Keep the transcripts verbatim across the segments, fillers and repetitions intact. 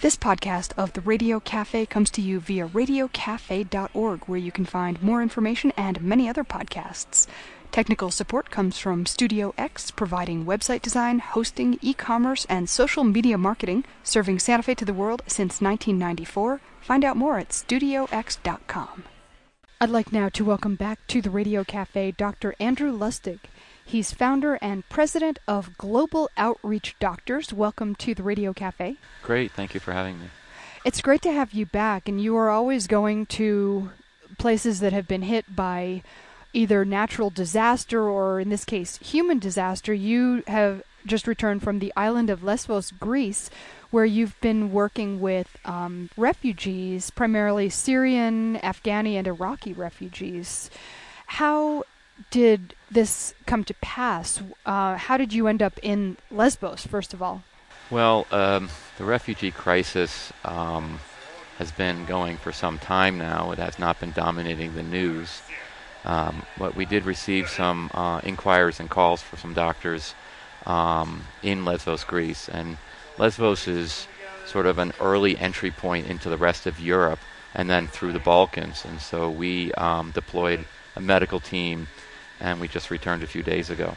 This podcast of the Radio Cafe comes to you via radio cafe dot org, where you can find more information and many other podcasts. Technical support comes from Studio X, providing website design, hosting, e-commerce, and social media marketing, serving Santa Fe to the world since nineteen ninety-four. Find out more at studio x dot com. I'd like now to welcome back to the Radio Cafe Doctor Andrew Lustig. He's founder and president of Global Outreach Doctors. Welcome to the Radio Cafe. Great. Thank you for having me. It's great to have you back, and you are always going to places that have been hit by either natural disaster or, in this case, human disaster. You have just returned from the island of Lesbos, Greece, where you've been working with um, refugees, primarily Syrian, Afghani, and Iraqi refugees. How did this come to pass? Uh, how did you end up in Lesbos, first of all? Well, um, the refugee crisis um, has been going for some time now. It has not been dominating the news. Um, but we did receive some uh, inquiries and calls for some doctors um, in Lesbos, Greece. And Lesbos is sort of an early entry point into the rest of Europe and then through the Balkans. And so we um, deployed a medical team, and we just returned a few days ago.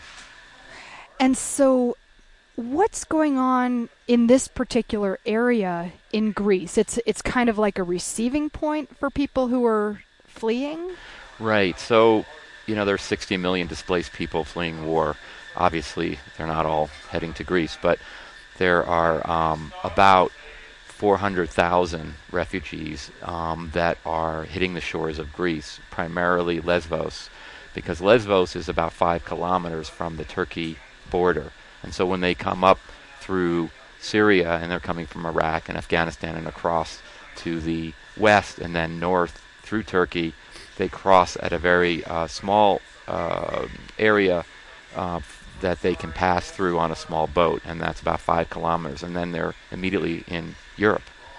And so what's going on in this particular area in Greece? It's it's kind of like a receiving point for people who are fleeing? Right. So, you know, there's sixty million displaced people fleeing war. Obviously, they're not all heading to Greece, but there are um, about four hundred thousand refugees um, that are hitting the shores of Greece, primarily Lesbos, because Lesbos is about five kilometers from the Turkey border. And so when they come up through Syria, and they're coming from Iraq and Afghanistan and across to the west and then north through Turkey, they cross at a very uh, small uh, area uh, that they can pass through on a small boat, and that's about five kilometers, and then they're immediately in Europe.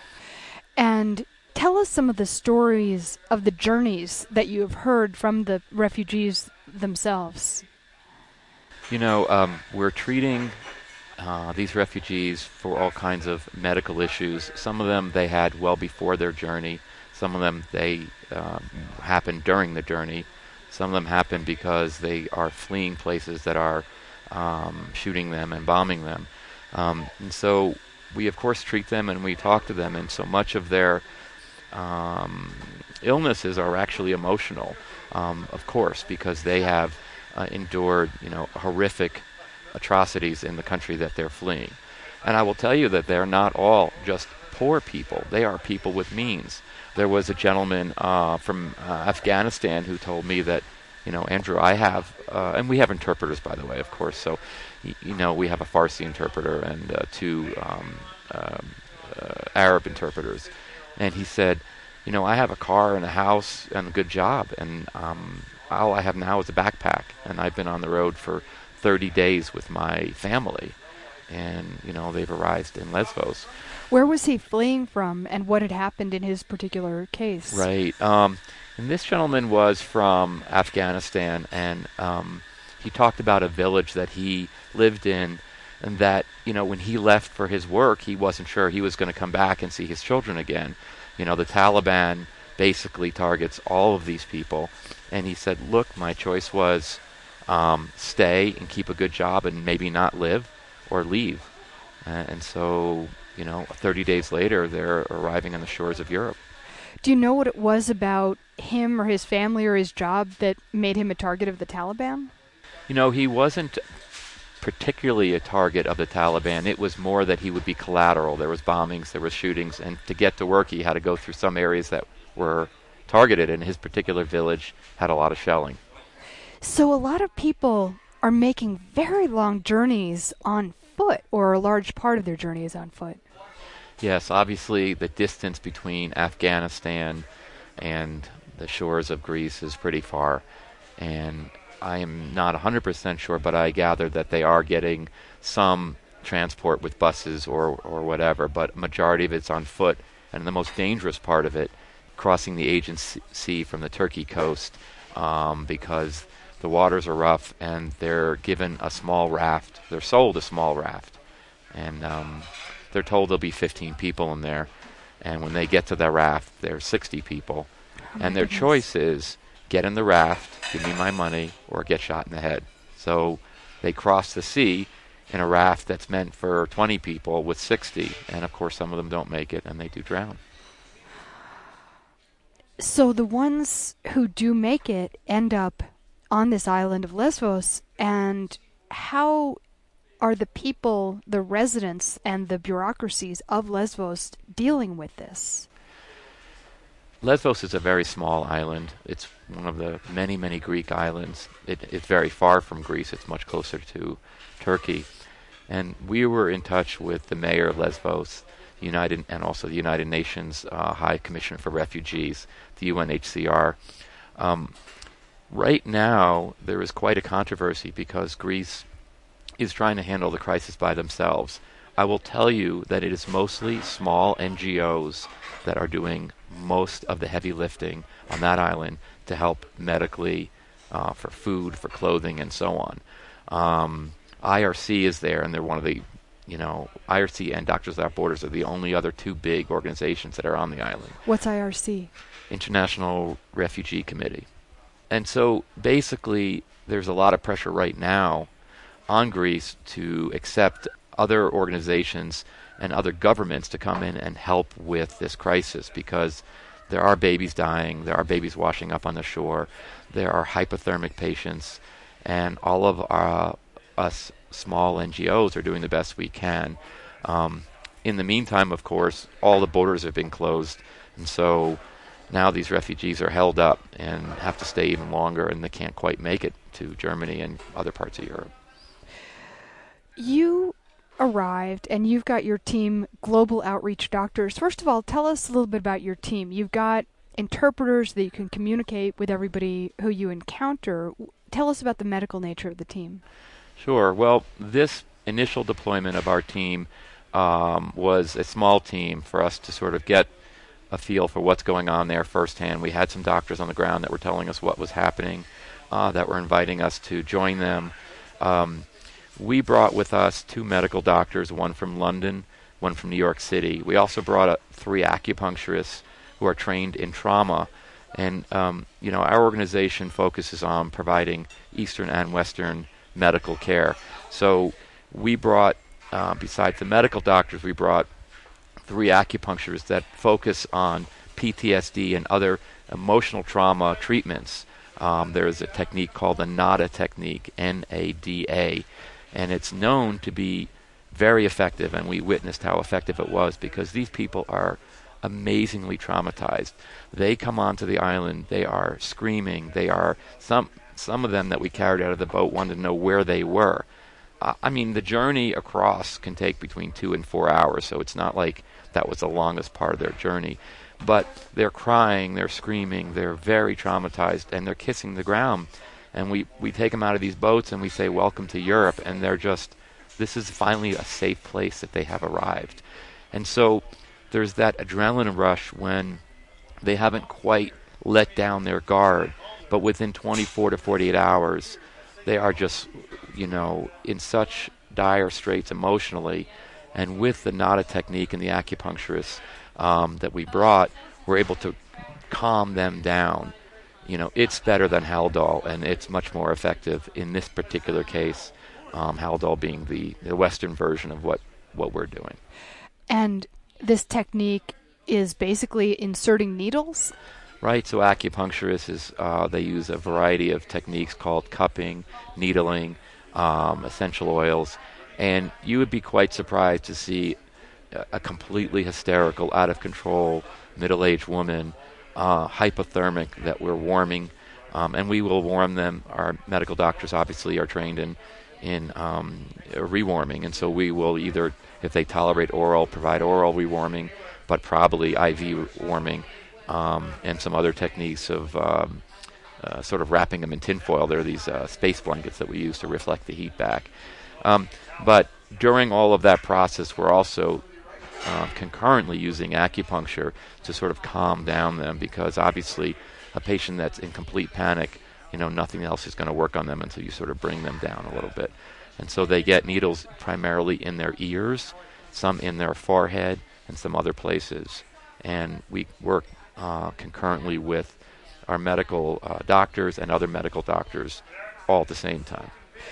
And tell us some of the stories of the journeys that you have heard from the refugees themselves. You know, um, we're treating uh, these refugees for all kinds of medical issues. Some of them they had well before their journey. Some of them they um, happened during the journey. Some of them happen because they are fleeing places that are um, shooting them and bombing them. Um, and so we, of course, treat them and we talk to them, and so much of their um, illnesses are actually emotional, um, of course, because they have uh, endured, you know, horrific atrocities in the country that they're fleeing. And I will tell you that they're not all just poor people. They are people with means. There was a gentleman uh, from uh, Afghanistan who told me that, you know, Andrew, I have, uh, and we have interpreters, by the way, of course, so, y- you know, we have a Farsi interpreter and uh, two um, um, uh, Arab interpreters. And he said, you know, I have a car and a house and a good job, and um, all I have now is a backpack, and I've been on the road for thirty days with my family, and, you know, they've arrived in Lesbos. Where was he fleeing from, and what had happened in his particular case? Right. Um, and this gentleman was from Afghanistan, and um, he talked about a village that he lived in, and that, you know, when he left for his work, he wasn't sure he was going to come back and see his children again. You know, the Taliban basically targets all of these people, and he said, look, my choice was um, stay and keep a good job and maybe not live, or leave. Uh, and so, you know, thirty days later, they're arriving on the shores of Europe. Do you know what it was about him or his family or his job that made him a target of the Taliban? You know, he wasn't particularly a target of the Taliban. It was more that he would be collateral. There was bombings, there was shootings, and to get to work, he had to go through some areas that were targeted, and his particular village had a lot of shelling. So a lot of people are making very long journeys on foot, or a large part of their journey is on foot. Yes, obviously the distance between Afghanistan and the shores of Greece is pretty far, and I am not one hundred percent sure, but I gather that they are getting some transport with buses or, or whatever, but a majority of it's on foot, and the most dangerous part of it, crossing the Aegean Sea from the Turkey coast, um, because the waters are rough, and they're given a small raft. They're sold a small raft, and um, they're told there'll be fifteen people in there, and when they get to the raft, there's sixty people, Oh and their goodness. choice is get in the raft, give me my money, or get shot in the head. So they cross the sea in a raft that's meant for twenty people with sixty, and of course some of them don't make it, and they do drown. So the ones who do make it end up on this island of Lesbos, and how are the people, the residents, and the bureaucracies of Lesbos dealing with this? Lesbos is a very small island. It's one of the many, many Greek islands. It, it's very far from Greece. It's much closer to Turkey. And we were in touch with the mayor of Lesbos, United, and also the United Nations uh, High Commissioner for Refugees, the U N H C R. Um, right now, there is quite a controversy because Greece is trying to handle the crisis by themselves. I will tell you that it is mostly small N G Os that are doing most of the heavy lifting on that island to help medically, uh, for food, for clothing, and so on. Um, I R C is there, and they're one of the, you know, I R C and Doctors Without Borders are the only other two big organizations that are on the island. What's I R C? International Refugee Committee. And so basically there's a lot of pressure right now on Greece to accept other organizations and other governments to come in and help with this crisis, because there are babies dying, there are babies washing up on the shore, there are hypothermic patients, and all of our, us small N G Os are doing the best we can. Um, in the meantime, of course, all the borders have been closed, and so now these refugees are held up and have to stay even longer, and they can't quite make it to Germany and other parts of Europe. You arrived, and you've got your team, Global Outreach Doctors. First of all, tell us a little bit about your team. You've got interpreters that you can communicate with everybody who you encounter. Tell us about the medical nature of the team. Sure. Well, this initial deployment of our team um, was a small team for us to sort of get a feel for what's going on there firsthand. We had some doctors on the ground that were telling us what was happening, uh, that were inviting us to join them. Um, we brought with us two medical doctors, one from London, one from New York City. We also brought uh, three acupuncturists who are trained in trauma. And, um, you know, our organization focuses on providing Eastern and Western medical care. So we brought, uh, besides the medical doctors, we brought three acupuncturists that focus on P T S D and other emotional trauma treatments. Um, there is a technique called the NADA technique, N A D A, and it's known to be very effective, and we witnessed how effective it was because these people are amazingly traumatized. They come onto the island, they are screaming, they are, some some of them that we carried out of the boat wanted to know where they were. Uh, I mean, the journey across can take between two and four hours, so it's not like that was the longest part of their journey. But they're crying, they're screaming, they're very traumatized, and they're kissing the ground. And we, we take them out of these boats and we say, welcome to Europe, and they're just, this is finally a safe place that they have arrived. And so there's that adrenaline rush when they haven't quite let down their guard, but within twenty-four to forty-eight hours, they are just, you know, in such dire straits emotionally. And with the NADA technique and the acupuncturists um, that we brought, we're able to calm them down. You know, it's better than Haldol, and it's much more effective in this particular case, um, Haldol being the, the Western version of what, what we're doing. And this technique is basically inserting needles? Right, so acupuncturists, is, uh, they use a variety of techniques called cupping, needling, um, essential oils, and you would be quite surprised to see a, a completely hysterical, out of control, middle-aged woman, uh, hypothermic, that we're warming, um, and we will warm them. Our medical doctors obviously are trained in, in um, rewarming, and so we will either, if they tolerate oral, provide oral rewarming, but probably I V warming, um, and some other techniques of um, uh, sort of wrapping them in tinfoil. There are these uh, space blankets that we use to reflect the heat back. Um, but during all of that process, we're also uh, concurrently using acupuncture to sort of calm down them, because obviously a patient that's in complete panic, you know, nothing else is going to work on them until you sort of bring them down a little bit. And so they get needles primarily in their ears some in their forehead, and some other places. And we work uh, concurrently with our medical uh, doctors and other medical doctors all at the same time.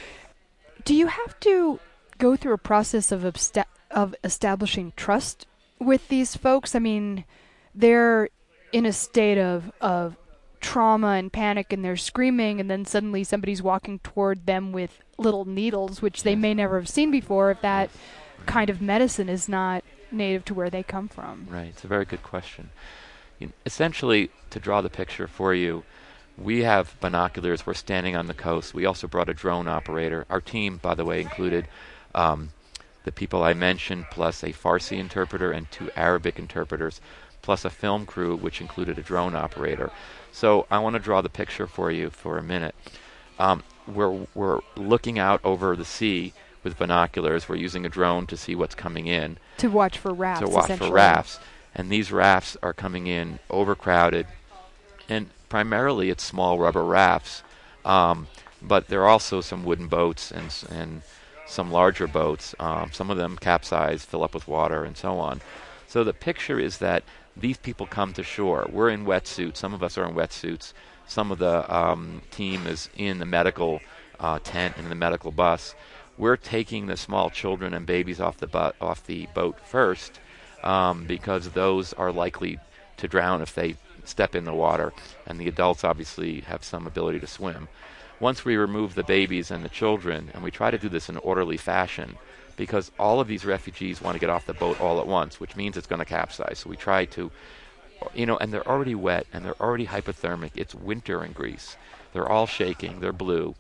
Do you have to go through a process of absta- of establishing trust with these folks? I mean, they're in a state of, of trauma and panic, and they're screaming, and then suddenly somebody's walking toward them with little needles, which they Yes. may never have seen before if that kind of medicine is not native to where they come from. Right. It's a very good question. You essentially, to draw the picture for you, we have binoculars. We're standing on the coast. We also brought a drone operator. Our team, by the way, included um, the people I mentioned, plus a Farsi interpreter and two Arabic interpreters, plus a film crew, which included a drone operator. So I want to draw the picture for you for a minute. Um, we're, we're looking out over the sea with binoculars. We're using a drone to see what's coming in. To watch for rafts, To watch for essentially. rafts. And these rafts are coming in overcrowded. And primarily it's small rubber rafts. Um, but there are also some wooden boats and, s- and some larger boats. Um, some of them capsize, fill up with water, and so on. So the picture is that these people come to shore. We're in wetsuits. Some of us are in wetsuits. Some of the um, team is in the medical uh, tent and in the medical bus. We're taking the small children and babies off the bu- off the boat first um, because those are likely to drown if they step in the water, and the adults obviously have some ability to swim. Once we remove the babies and the children, and we try to do this in an orderly fashion, because all of these refugees want to get off the boat all at once, which means it's going to capsize. So we try to, you know, and they're already wet, and they're already hypothermic. It's winter in Greece. They're all shaking. They're blue.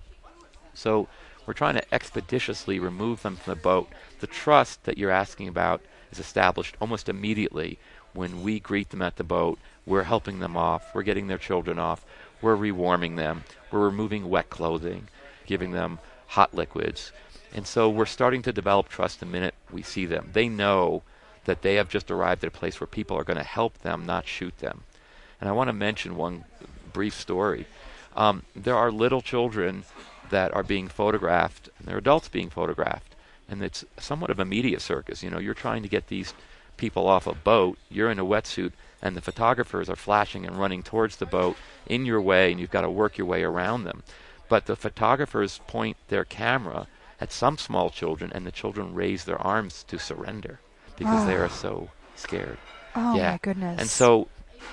So we're trying to expeditiously remove them from the boat. The trust that you're asking about is established almost immediately when we greet them at the boat. We're helping them off. We're getting their children off. We're rewarming them. We're removing wet clothing, giving them hot liquids. And so we're starting to develop trust the minute we see them. They know that they have just arrived at a place where people are going to help them, not shoot them. And I want to mention one brief story. Um, there are little children that are being photographed, and there are adults being photographed. And it's somewhat of a media circus. You know, you're trying to get these people off a boat. You're in a wetsuit, and the photographers are flashing and running towards the boat in your way, and you've got to work your way around them. But the photographers point their camera at some small children, and the children raise their arms to surrender because Oh. they are so scared. Oh, yeah. my goodness. And so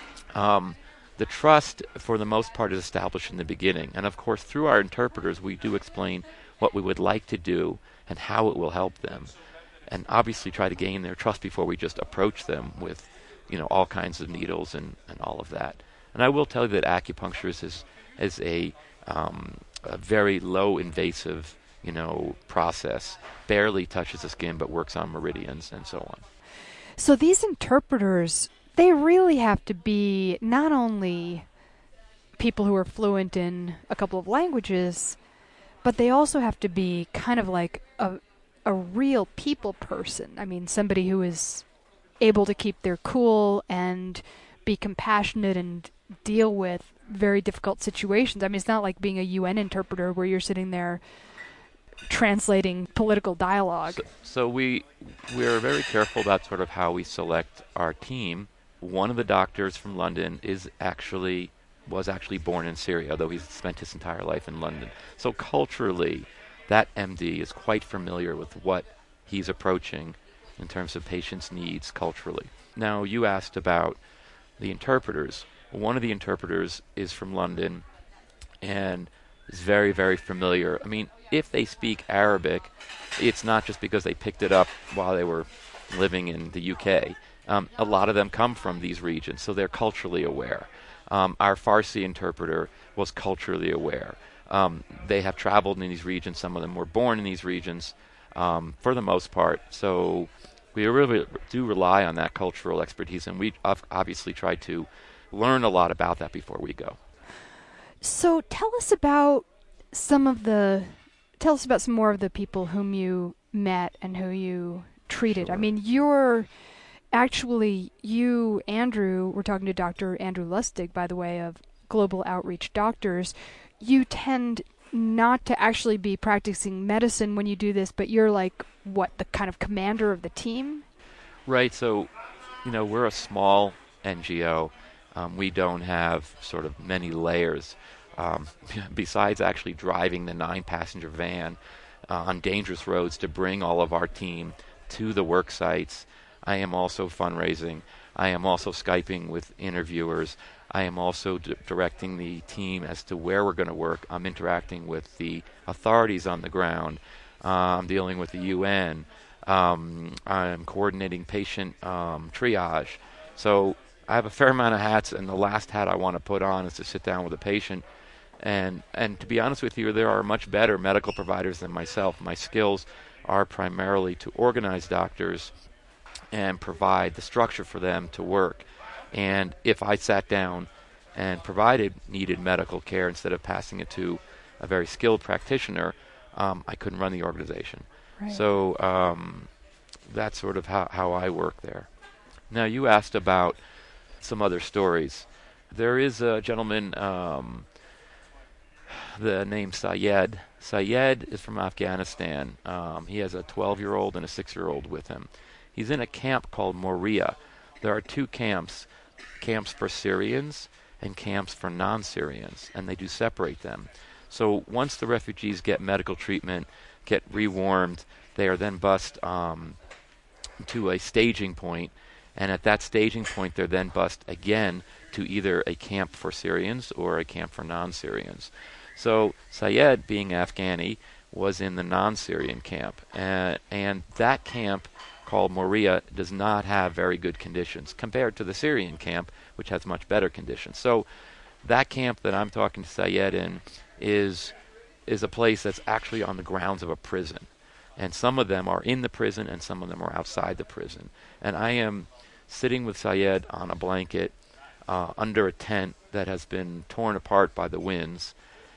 um, the trust, for the most part, is established in the beginning. And, of course, through our interpreters, we do explain what we would like to do and how it will help them. And obviously try to gain their trust before we just approach them with, you know, all kinds of needles and, and all of that. And I will tell you that acupuncture is, is, is a, um, a very low invasive, you know, process. Barely touches the skin but works on meridians and so on. So these interpreters, they really have to be not only people who are fluent in a couple of languages, but they also have to be kind of like a a real people person. I mean, somebody who is able to keep their cool and be compassionate and deal with very difficult situations. I mean, it's not like being a U N interpreter where you're sitting there translating political dialogue. So, so we we're very careful about sort of how we select our team. One of the doctors from London is actually was actually born in Syria, though he's spent his entire life in London. So culturally, that M D is quite familiar with what he's approaching in terms of patients' needs culturally. Now, you asked about the interpreters. One of the interpreters is from London and is very, very familiar. I mean, if they speak Arabic, it's not just because they picked it up while they were living in the U K. Um, a lot of them come from these regions, so they're culturally aware. Um, our Farsi interpreter was culturally aware. Um, they have traveled in these regions. Some of them were born in these regions um, for the most part. So we really do rely on that cultural expertise, and we ov- obviously try to learn a lot about that before we go. So tell us about some of the, tell us about some more of the people whom you met and who you treated. Sure. I mean, you're actually, you, Andrew, we're talking to Doctor Andrew Lustig, by the way, of Global Outreach Doctors. You tend not to actually be practicing medicine when you do this, but you're like, what, the kind of commander of the team? Right. So, you know, we're a small N G O. Um, we don't have sort of many layers. Um, besides actually driving the nine-passenger van uh, on dangerous roads to bring all of our team to the work sites, I am also fundraising. I am also Skyping with interviewers. I am also d- directing the team as to where we're going to work. I'm interacting with the authorities on the ground. Uh, I'm dealing with the U N. Um, I'm coordinating patient um, triage. So I have a fair amount of hats, and the last hat I want to put on is to sit down with a patient. And and to be honest with you, there are much better medical providers than myself. My skills are primarily to organize doctors and provide the structure for them to work. And if I sat down and provided needed medical care instead of passing it to a very skilled practitioner, um, I couldn't run the organization. Right. So um, that's sort of how, how I work there. Now, you asked about some other stories. There is a gentleman, um, the name Syed. Syed is from Afghanistan. Um, he has a twelve-year-old and a six-year-old with him. He's in a camp called Moria. There are two camps, camps for Syrians and camps for non-Syrians, and they do separate them. So once the refugees get medical treatment, get rewarmed, they are then bused um, to a staging point, and at that staging point they're then bused again to either a camp for Syrians or a camp for non-Syrians. So Syed, being Afghani, was in the non-Syrian camp, uh, and that camp called Moria does not have very good conditions compared to the Syrian camp, which has much better conditions. So that camp that I'm talking to Syed in is is a place that's actually on the grounds of a prison. And some of them are in the prison and some of them are outside the prison. And I am sitting with Syed on a blanket uh, under a tent that has been torn apart by the winds.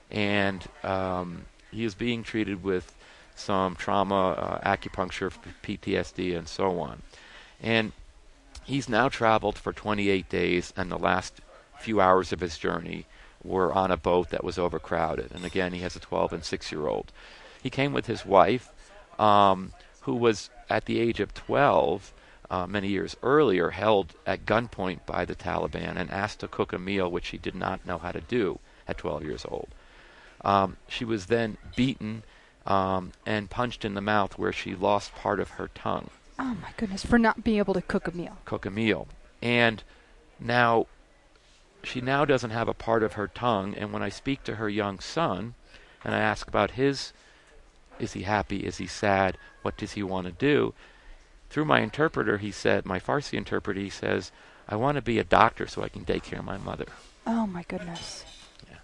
And um, he is being treated with some trauma, uh, acupuncture, P T S D, and so on. And he's now traveled for twenty-eight days, and the last few hours of his journey were on a boat that was overcrowded. And again, he has a twelve and six-year-old. He came with his wife, um, who was at the age of twelve, uh, many years earlier, held at gunpoint by the Taliban and asked to cook a meal which she did not know how to do at twelve years old. Um, she was then beaten um, and punched in the mouth where she lost part of her tongue. Oh, my goodness, for not being able to cook a meal. Cook a meal. And now, she now doesn't have a part of her tongue, and when I speak to her young son, and I ask about his, is he happy, is he sad, what does he want to do, through my interpreter, he said, my Farsi interpreter, he says, I want to be a doctor so I can take care of my mother. Oh, my goodness. Yeah.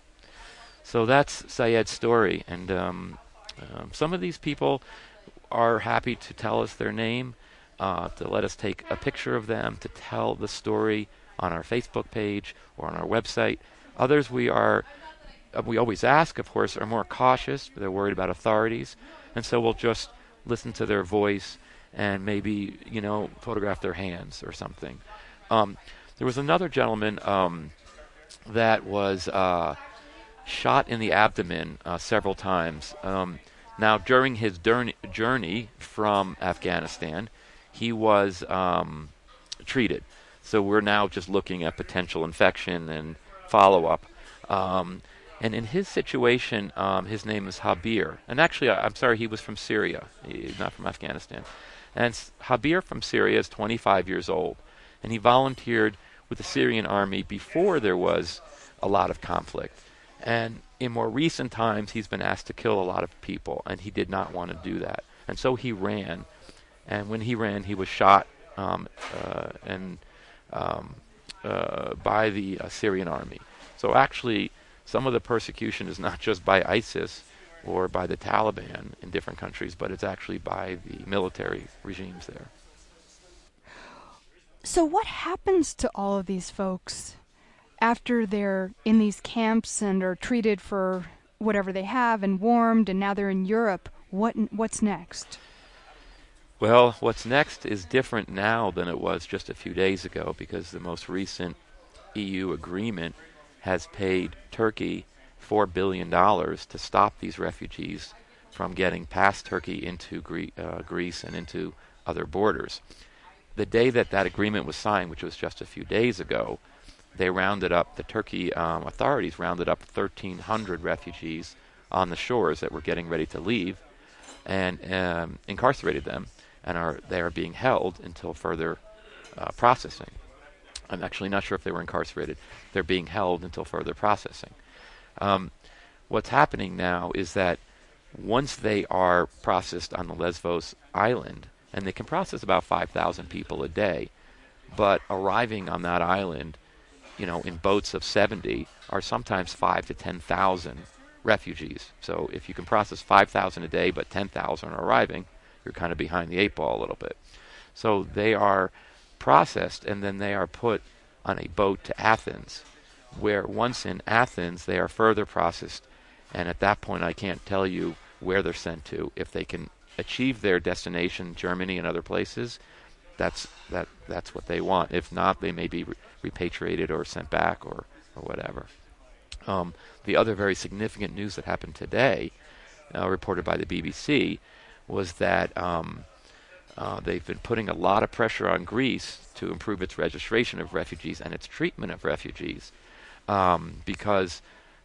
So that's Syed's story, and um, um, some of these people are happy to tell us their name, uh, to let us take a picture of them, to tell the story on our Facebook page or on our website. Others we are, uh, we always ask, of course, are more cautious. They're worried about authorities, and so we'll just listen to their voice and maybe, you know, photograph their hands or something. Um, there was another gentleman um, that was uh, shot in the abdomen uh, several times. Um, now, during his journey, journey from Afghanistan, he was um, treated. So we're now just looking at potential infection and follow-up. Um, and in his situation, um, his name is Habir. And actually, I, I'm sorry, he was from Syria. He's not from Afghanistan. And Habir from Syria is twenty-five years old. And he volunteered with the Syrian army before there was a lot of conflict. And in more recent times, he's been asked to kill a lot of people, and he did not want to do that. And so he ran. And when he ran, he was shot um, uh, and um, uh, by the uh, Syrian army. So actually, some of the persecution is not just by ISIS or by the Taliban in different countries, but it's actually by the military regimes there. So what happens to all of these folks after they're in these camps and are treated for whatever they have and warmed, and now they're in Europe? What what's next? Well, what's next is different now than it was just a few days ago, because the most recent E U agreement has paid Turkey four billion dollars to stop these refugees from getting past Turkey into Gre- uh, Greece and into other borders. The day that that agreement was signed, which was just a few days ago, they rounded up, the Turkey um, authorities rounded up thirteen hundred refugees on the shores that were getting ready to leave and um, incarcerated them, and are they are being held until further uh, processing. I'm actually not sure if they were incarcerated. They're being held until further processing. Um, what's happening now is that once they are processed on the Lesvos island, and they can process about five thousand people a day, but arriving on that island, you know, in boats of seventy are sometimes five to ten thousand refugees. So if you can process five thousand a day, but ten thousand are arriving, you're kind of behind the eight ball a little bit. So they are processed, and then they are put on a boat to Athens, where once in Athens, they are further processed. And at that point, I can't tell you where they're sent to. If they can achieve their destination, Germany and other places, that's that that's what they want. If not, they may be re- repatriated or sent back or, or whatever. Um, the other very significant news that happened today, uh, reported by the B B C, was that um, uh, they've been putting a lot of pressure on Greece to improve its registration of refugees and its treatment of refugees, um, because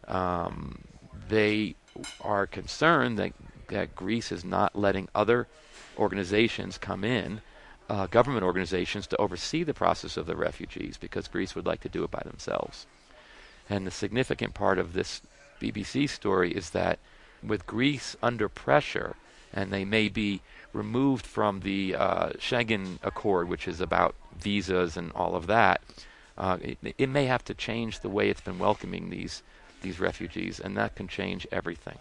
um, they are concerned that, that Greece is not letting other organizations come in, uh, government organizations, to oversee the process of the refugees, because Greece would like to do it by themselves. And the significant part of this B B C story is that with Greece under pressure, and they may be removed from the uh, Schengen Accord, which is about visas and all of that, uh, it, it may have to change the way it's been welcoming these these refugees, and that can change everything.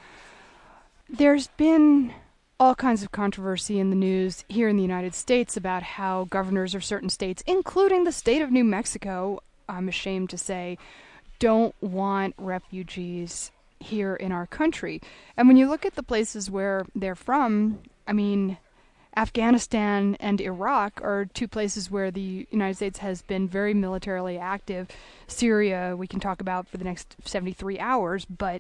There's been all kinds of controversy in the news here in the United States about how governors of certain states, including the state of New Mexico, I'm ashamed to say, don't want refugees here in our country. And when you look at the places where they're from, I mean, Afghanistan and Iraq are two places where the United States has been very militarily active. Syria, we can talk about for the next seventy-three hours, but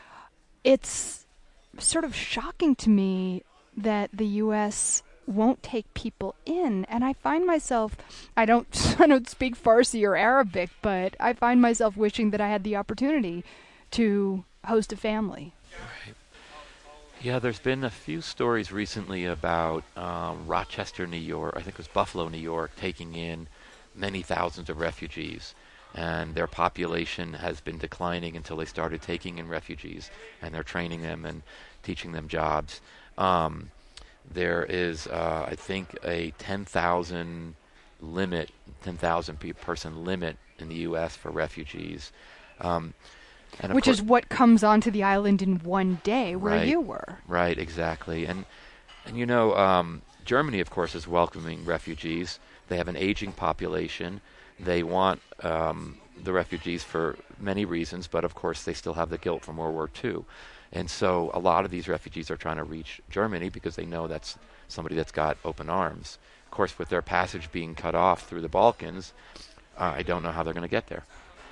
it's sort of shocking to me that the U S won't take people in, and I find myself, I don't, I don't speak Farsi or Arabic, but I find myself wishing that I had the opportunity to host a family. Right. Yeah, there's been a few stories recently about um, Rochester, New York, I think it was Buffalo, New York, taking in many thousands of refugees, and their population has been declining until they started taking in refugees, and they're training them and teaching them jobs. Um, There is, uh, I think, a ten thousand limit, ten thousand pe- person limit in the U S for refugees. Um, and Which is what comes onto the island in one day, where right, you were. Right, exactly. And, and you know, um, Germany, of course, is welcoming refugees. They have an aging population. They want um, the refugees for many reasons, but of course they still have the guilt from World War Two. And so a lot of these refugees are trying to reach Germany because they know that's somebody that's got open arms. Of course, with their passage being cut off through the Balkans, uh, I don't know how they're going to get there.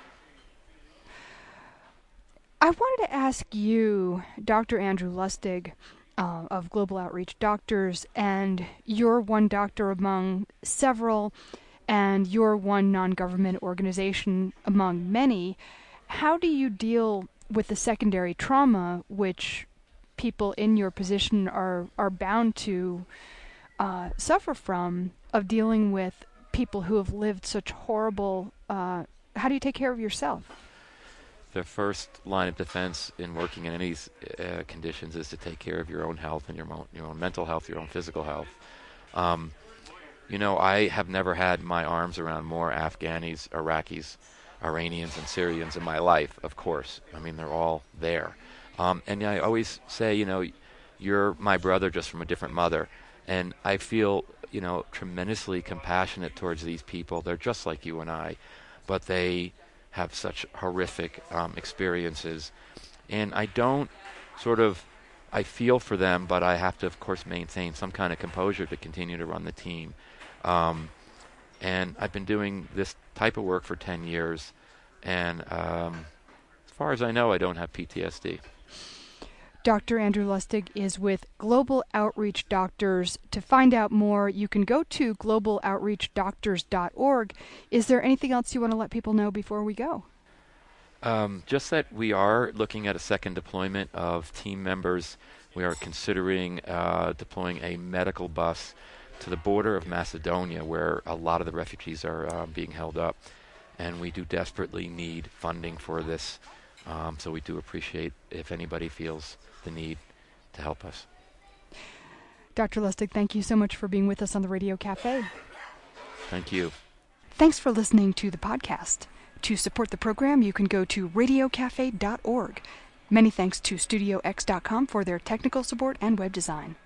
I wanted to ask you, Doctor Andrew Lustig, uh, of Global Outreach Doctors, and you're one doctor among several, and you're one non-government organization among many. How do you deal with the secondary trauma which people in your position are, are bound to uh, suffer from, of dealing with people who have lived such horrible... Uh, how do you take care of yourself? The first line of defense in working in any uh, conditions is to take care of your own health and your own, your own mental health, your own physical health. Um, you know, I have never had my arms around more Afghanis, Iraqis, Iranians, and Syrians in my life, of course. I mean, they're all there. Um, and I always say, you know, you're my brother just from a different mother. And I feel, you know, tremendously compassionate towards these people. They're just like you and I, but they have such horrific um, experiences. And I don't sort of, I feel for them, but I have to, of course, maintain some kind of composure to continue to run the team. Um, and I've been doing this type of work for ten years, and um, far as I know, I don't have P T S D. Doctor Andrew Lustig is with Global Outreach Doctors. To find out more, you can go to global outreach doctors dot org. Is there anything else you want to let people know before we go? Um, just that we are looking at a second deployment of team members. We are considering uh, deploying a medical bus to the border of Macedonia, where a lot of the refugees are uh, being held up. And we do desperately need funding for this. Um, so we do appreciate if anybody feels the need to help us. Doctor Lustig, thank you so much for being with us on the Radio Cafe. Thank you. Thanks for listening to the podcast. To support the program, you can go to radio cafe dot org. Many thanks to studio x dot com for their technical support and web design.